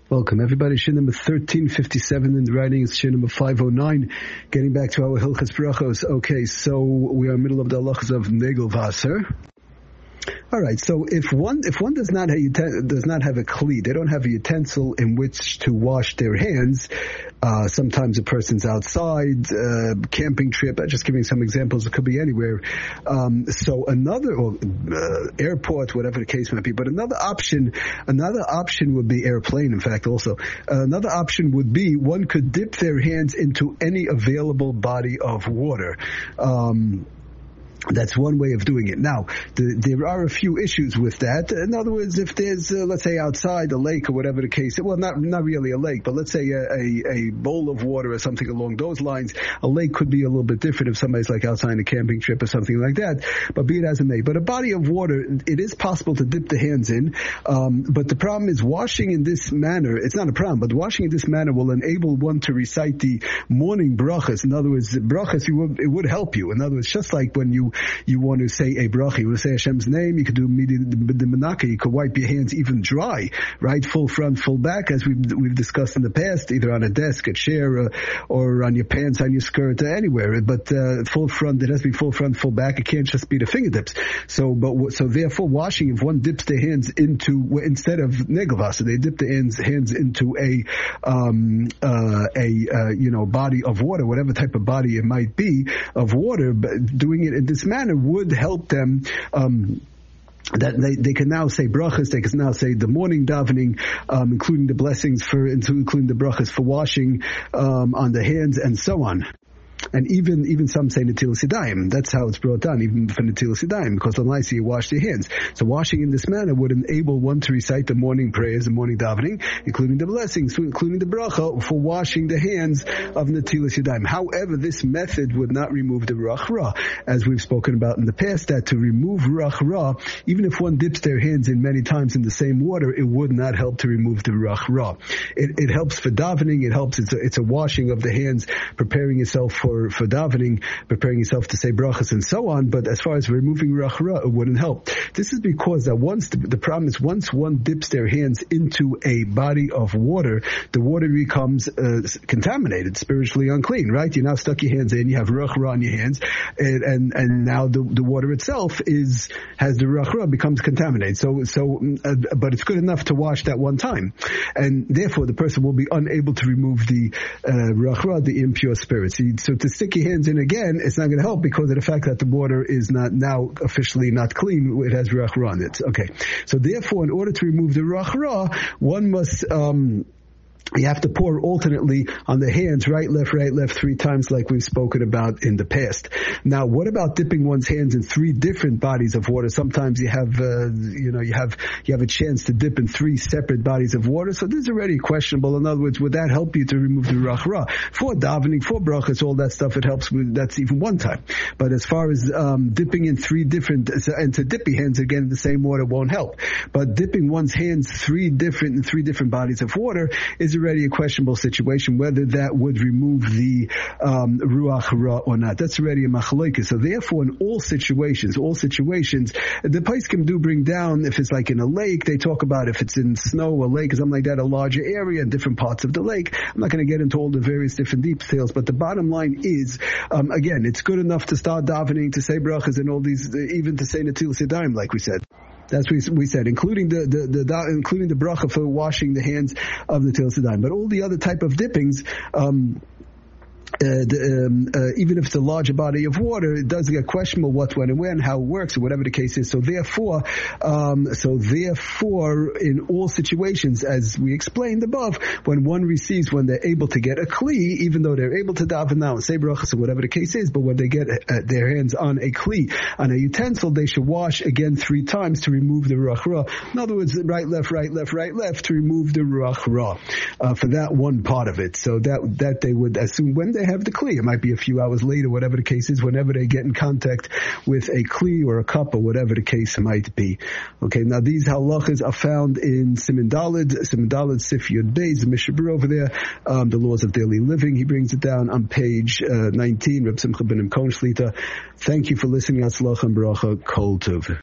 Welcome, everybody. Shin number 1357 in the writing is Shin number 509. Getting back to our Hilchas Brachos. Okay, so we are in the middle of the halachas of Negel Vaser. All right. So if one does not have a kli, they don't have a utensil in which to wash their hands. Sometimes a person's outside, camping trip. Just giving some examples. It could be anywhere. So airport, whatever the case might be. But another option would be airplane. In fact, also another option would be one could dip their hands into any available body of water. That's one way of doing it. Now, there are a few issues with that. In other words, if there's, let's say, outside a lake or whatever the case, well, not really a lake, but let's say a bowl of water or something along those lines. A lake could be a little bit different if somebody's like outside a camping trip or something like that. But be it as it may. But a body of water, it is possible to dip the hands in. But the problem is washing in this manner. It's not a problem, but washing in this manner will enable one to recite the morning brachas. In other words, brachas, it would help you. In other words, just like when you want to say a bracha, you want to say Hashem's name, you could do the menaka, you could wipe your hands even dry, right? Full front, full back, as we've discussed in the past, either on a desk, a chair, or on your pants, on your skirt, anywhere. But full front, it has to be full front, full back. It can't just be the fingertips. So therefore, washing, if one dips their hands into, instead of negelvasa, they dip the hands into a body of water, whatever type of body it might be of water, but doing it in this manner would help them that they can now say brachas, they can now say the morning davening, including the blessings including the brachas for washing on the hands and so on. And even some say Netilas Yadayim. That's how it's brought down, even for Netilas Yadayim, because the nice you wash their hands. So washing in this manner would enable one to recite the morning prayers, the morning davening, including the blessings, including the bracha, for washing the hands of Netilas Yadayim. However, this method would not remove the ruach ra, as we've spoken about in the past, that to remove ruach ra, even if one dips their hands in many times in the same water, it would not help to remove the ruach ra. It helps for davening, it helps, it's a washing of the hands, preparing yourself for davening, preparing yourself to say brachas and so on, but as far as removing ruach ra, it wouldn't help. This is because that once one dips their hands into a body of water, the water becomes contaminated, spiritually unclean, right? You now stuck your hands in, you have ruach ra on your hands, and now the water itself has the ruach ra, becomes contaminated. But it's good enough to wash that one time, and therefore the person will be unable to remove the ruach ra, the impure spirits. So to stick your hands in again, it's not going to help because of the fact that the water is not now officially not clean. It has ruach ra on it. Okay. So therefore, in order to remove the ruach ra, one must, you have to pour alternately on the hands, right, left, 3 times, like we've spoken about in the past. Now, what about dipping one's hands in 3 different bodies of water? Sometimes you have a chance to dip in 3 separate bodies of water. So this is already questionable. In other words, would that help you to remove the ruach ra? For davening, for brachas, all that stuff, it helps with, that's even one time. But as far as dipping in 3 different, and to dip your hands again in the same water won't help. But dipping one's hands in 3 different bodies of water is already a questionable situation, whether that would remove the ruach ra or not. That's already a machlokes. So therefore, in all situations, the poskim do bring down, if it's like in a lake, they talk about if it's in snow or lake or something like that, a larger area in different parts of the lake. I'm not going to get into all the various different details, but the bottom line is, again, it's good enough to start davening, to say brachas and all these, even to say Netilas Yadayim, like we said. That's what we said, including the bracha for washing the hands of the Netilas Yadayim. But all the other type of dippings, even if it's a larger body of water, it does get questionable what, when, and when, how it works, or whatever the case is. So therefore, in all situations, as we explained above, when they're able to get a kli, even though they're able to daven now and say brachas or whatever the case is, but when they get their hands on a kli, on a utensil, they should wash again 3 times to remove the ruach ra. In other words, right, left, to remove the ruach ra for that one part of it. So that they would assume when they have the kli. It might be a few hours later, whatever the case is, whenever they get in contact with a kli or a cup or whatever the case might be. Okay, now these halachas are found in Siman Daled Sif Yud Beis, the Mishabur over there, the laws of daily living. He brings it down on page 19, Reb Simcha ben Imkon Shlita. Thank you for listening. Hatzlacha and Bracha. Kol Tov.